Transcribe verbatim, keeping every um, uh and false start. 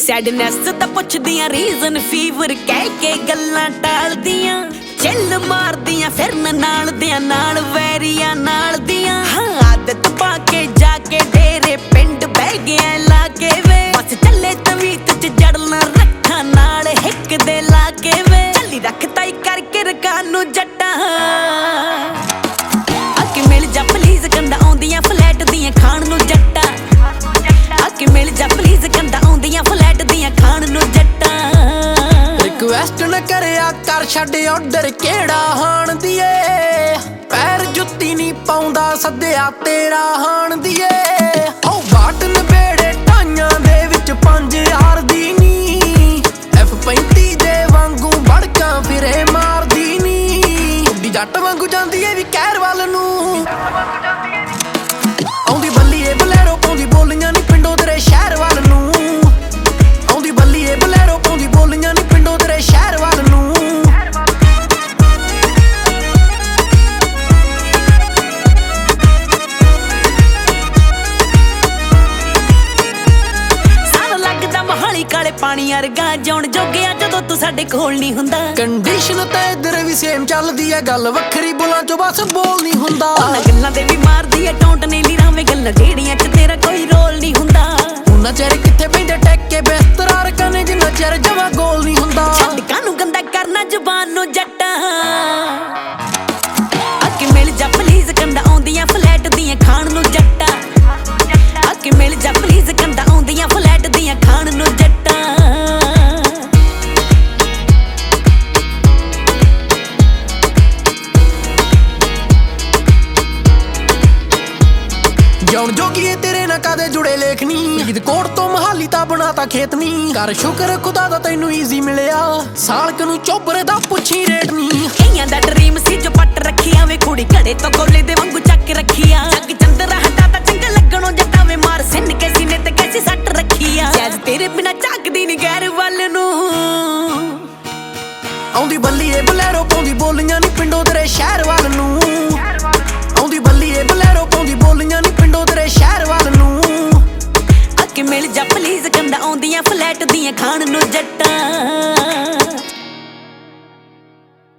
sadness ਤਾਂ ਪੁੱਛਦੀਆਂ reason fever ਕਹਿ ਕੇ ਗੱਲਾਂ ਟਾਲਦੀਆਂ ਚੱਲ ਮਾਰਦੀਆਂ ਫਿਰਨ ਨਾਲ ਦਿਆਂ ਨਾਲ ਵੈਰੀਆਂ ਨਾਲ ਦੀਆਂ ਹਾਂ ਆਦਤ ਪਾ ਕੇ ਜਾ ਕੇ ਡੇਰੇ ਪਿੰਡ ਬਹਿ ਗਿਆ ਲਾ ਕੇ ਵੇ ਬਸ ਚੱਲੇ ਤਵੀਤ ਚ ਜੜਨਾ ਰੱਖਾਂ ਨਾਲ ਹਿੱਕ ਦੇ ਲਾ ਕੇ ਵੇ ਚੱਲੀ ਰੱਖ ਤਾਈ ਕਰਕੇ ਰਕਾਂ ਨੂੰ ਜੱਟਾਂ ਆਕੇ ਮਿਲ ਜਾ ਪਲੀਜ਼ ਕੰਦਾ ਆਉਂਦੀਆਂ ਫਲੈਟ ਦੀਆਂ ਖਾਣ ਨੂੰ ਜੱਟਾਂ ਆਕੇ ਮਿਲ ਜਾ ਪਲੀਜ਼ ਕੰਦਾ ਆਉਂਦੀਆਂ ਫਲੈਟ ਦੀਆਂ ਖਾਣ ਨੂੰ ਜੱਟਾਂ ਰਿਕਵੈਸਟ ਨਾ ਕਰਿਆ ਕਰ ਛੱਡ ਆਰਡਰ ਕਿਹੜਾ ਹਾਣ ਦੀਏ ਪੈਰ ਜੁੱਤੀ ਨਹੀਂ ਪਾਉਂਦਾ ਸੱਦਿਆ ਤੇਰਾ ਹਾਣ ਦੀਏ ਉਹ ਬਾਟ ਨਵੇੜੇ ਟਾਈਆਂ ਦੇ ਵਿੱਚ ਪੰਜ ਯਾਰ ਦੀ ਨੀ ਐਫ ਪੈਂਤੀ ਦੇ ਵਾਂਗੂ ਵੜਕਾਂ ਫਿਰੇ ਮਾਰਦੀ ਨੀ ਉੱਡੀ ਜੱਟ ਵਾਂਗੂ ਜਾਂਦੀ ਏ ਵੀ ਕਹਿਰ ਵੱਲ ਨੂੰ ਆਉਂਦੀ ਬੱਲੀਏ ਬਲੈਰੋ ਪਾਉਂਦੀ ਬੋਲੀਆਂ ਨੀ ਪਿੰਡੋਂ ਤੇਰੇ ਸ਼ਹਿਰ ਵੱਲ ਨੂੰ ਆਉਂਦੀ ਬੱਲੀਏ ਬਲੈਰੋ ਪਾਉਂਦੀ ਬੋਲੀਆਂ ਨੀ ਪਿੰਡੋਂ ਤੇਰੇ ਸ਼ਹਿਰ ਵੱਲ ਨੂੰ ਸਾਰਾ ਲੱਗਦਾ ਮਹਾਲੀ ਕਾਲੇ ਪਾਣੀ ਵਰਗਾ ਜਾਉਣ ਜੋਗਿਆ ਜਦੋਂ ਤੂੰ ਸਾਡੇ ਕੋਲ ਨਹੀਂ ਹੁੰਦਾ ਕੰਡੀਸ਼ਨ ਤਾਂ ਇੱਧਰ ਵੀ ਸੇਮ ਚੱਲਦੀ ਐ ਗੱਲ ਵੱਖਰੀ ਬੁਲਾਂ ਚੋਂ ਬਸ ਬੋਲ ਨਹੀਂ ਹੁੰਦਾ ਉਹਨਾਂ ਗੱਲਾਂ ਦੇ ਵੀ ਮਾਰਦੀ ਐ ਟੌਂਟ ਨੇ ਲੀਰਾਵੇਂ ਗੱਲਾਂ ਜਿਹੜੀਆਂ ਚ ਤੇਰਾ ਕੋਈ ਰੋਲ ਨਹੀਂ ਹੁੰਦਾ ਉਹਨਾਂ ਚਿਰ ਕਿੱਥੇ ਪੈਂਦੇ ਟੈਕ ਕੇ ਬਿਸਤਰਾ ਰਕਨੇ ਜਿੰਨਾ ਚਿਰ ਜਮਾ ਗੋਲ ਨਹੀਂ ਹੁੰਦਾ ਛੱਡ ਕਾਨੂੰ ਗੰਦਾ ਕਰਨਾ ਜ਼ੁਬਾਨ ਨੂੰ ਜੱਟਾਂ ਆਕੇ ਮਿਲ ਜਾ ਪਲੀਜ਼ ਕੰਦਾ ਆਉਂਦੀਆਂ ਫਲੈਟ ਦੀਆਂ ਖਾਣ ਨੂੰ ਜੱਟਾਂ ਆਕੇ ਮਿਲ ਜਾ ਪਲੀਜ਼ ਕੰਦਾ ਆਉਂਦੀਆਂ ਫਲੈਟ ਦੀਆਂ ਖਾਣ ਨੂੰ ਜੱਟਾਂ ਜਾਉਣ ਜੋਗੀਏ ਤੇਰੇ ਨਾਲ ਕਦੇ ਜੁੜੇ ਲੇਖਨੀ ਫਰੀਦਕੋਟ ਤੋਂ ਮਹਾਲੀ ਤਾਂ ਬਣਾਤਾ ਖੇਤਨੀ ਕਰ ਸ਼ੁਕਰ ਖੁਦਾ ਦਾ ਤੈਨੂੰ ਈਜ਼ੀ ਮਿਲਿਆ ਸਾਲਕ ਨੂੰ ਚੋਬਰ ਦਾ ਪੁੱਛੀ ਰੇਟ ਨੀ ਕਈਆਂ ਦਾ ਡਰੀਮ ਸੀ ਜੋ ਪੱਟ ਰੱਖੀਆਂ ਵੇ ਕੁੜੀ ਘੜੇ ਤੋਂ ਕੋਲੇ ਦੇ ਵਾਂਗੂ ਚੱਕ ਰੱਖੀਆਂ ਜੱਗ ਚੰਦਰਾ ਹਟਾ ਤਾਂ ਚੰਗਾ ਲੱਗਣੋਂ ਜੱਟਾਂ ਵੇ ਮਾਰ